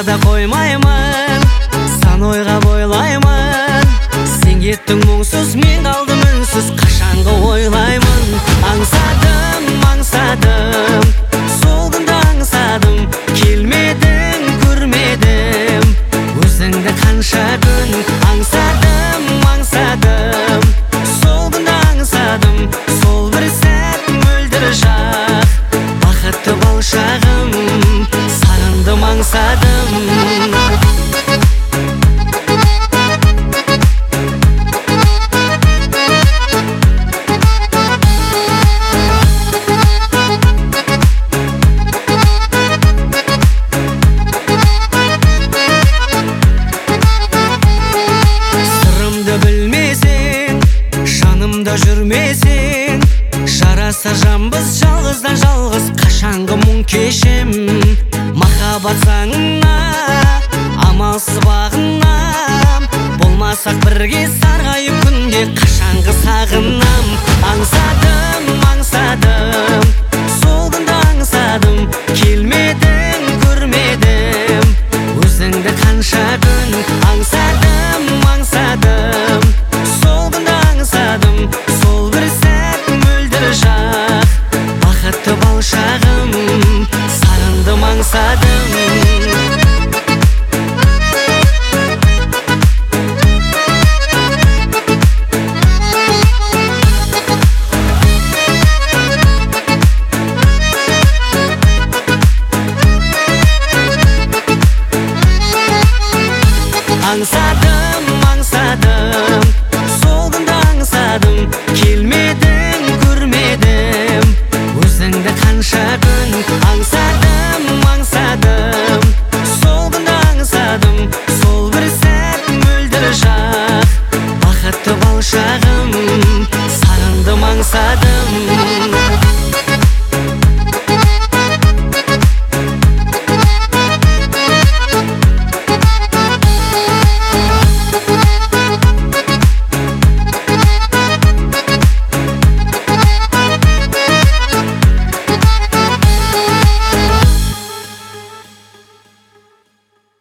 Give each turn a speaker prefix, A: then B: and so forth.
A: ойлауға да қоймаймын, сан ойға бойлаймын. Сен кеттің мұңсыз, мен қалдым үнсіз, қашанғы ойлаймын. Аңсадым, аңсадым, сол күнді аңсадым, келмедің, көрмедім өзіңді қанша күн. Аңсадым, аңсадым, сол күнді аңсадым, сол бір сәт мөлдір шақ, бақытты бол шағым, сағындым, аңсадым. Жүрмесең, жарасар жамбыз, жалғыздан жалғыз, қашанғы мұң кешем. Махаббат заңына, амалсыз бағынам, болмасақ бірге сарғайып күнде, қашанғы сағынам. Аңсадым, аңсадым, сол күнді аңсадым, келмедің, көрмедім өзіңді қанша күн. Аңсадым, аңсадым, сол күнді аңсадым, сол бір сәт мөлдір шақ, бақытты бол шағым, сағындым, аңсадым.